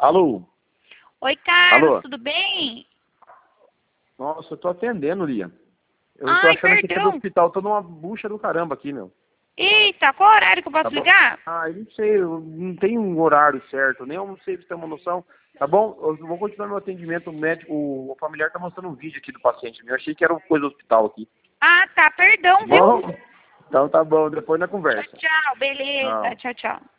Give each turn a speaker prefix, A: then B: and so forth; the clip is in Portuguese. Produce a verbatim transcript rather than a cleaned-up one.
A: Alô?
B: Oi, Carlos,
A: Alô?
B: tudo bem?
A: Nossa, eu tô atendendo, Lia. Eu tô
B: Ai,
A: achando que você é do
B: perdão.
A: hospital, tô numa bucha do caramba aqui, meu.
B: Eita, qual horário que eu
A: Tá
B: posso
A: bom?
B: ligar?
A: Ah, eu não sei, eu não tenho um horário certo, nem eu não sei se tem uma noção. Tá bom? Eu vou continuar meu atendimento, o médico, o familiar tá mostrando um vídeo aqui do paciente meu. Eu achei que era uma coisa do hospital aqui.
B: Ah, tá,
A: Tá
B: perdão, viu?
A: bom? Então tá bom, depois na
B: Tchau,
A: conversa.
B: tchau, beleza,
A: Tchau.
B: tchau, tchau.